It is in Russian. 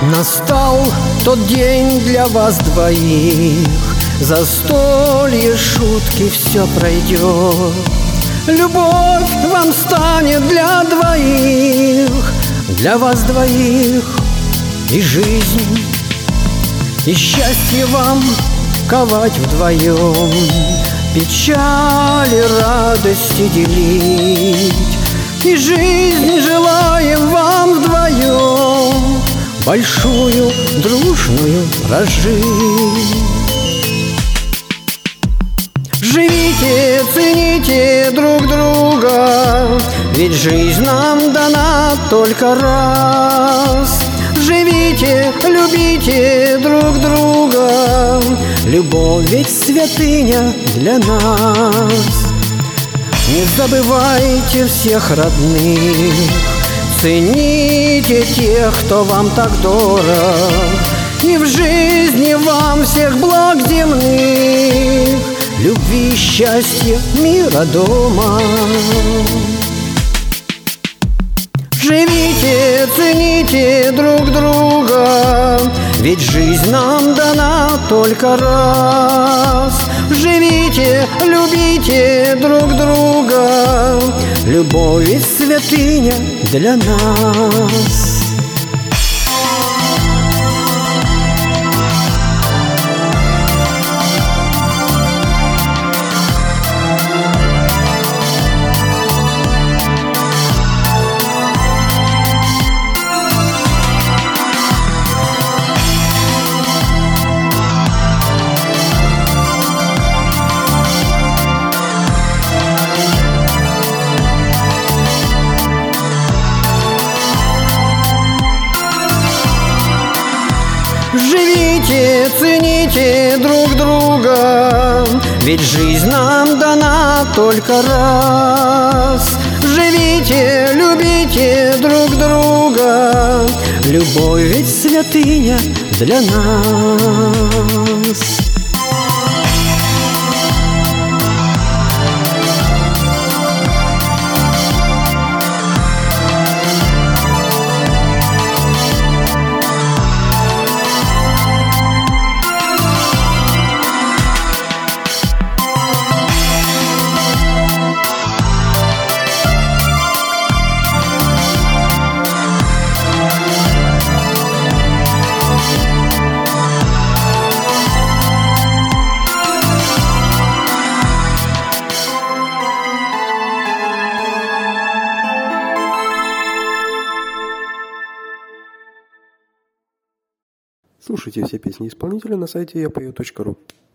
Настал тот день для вас двоих, застолье, шутки, все пройдет. Любовь вам станет для двоих, для вас двоих. И жизнь, и счастье вам ковать вдвоем, печали, радости делить. И жизнь желаем вам вдвоем большую, дружную прожить. Живите, цените друг друга, ведь жизнь нам дана только раз. Живите, любите друг друга, любовь ведь святыня для нас. Не забывайте всех родных, цените тех, кто вам так дорог, и в жизни вам всех благ земных, любви, счастья, мира дома. Живите, цените друг друга, ведь жизнь нам дана только раз. Живите, любите друг друга, любовь ведь святыня для нас. Живите, цените друг друга, ведь жизнь нам дана только раз. Живите, любите друг друга, любовь ведь святыня для нас. Слушайте все песни исполнителя на сайте yapою.ru.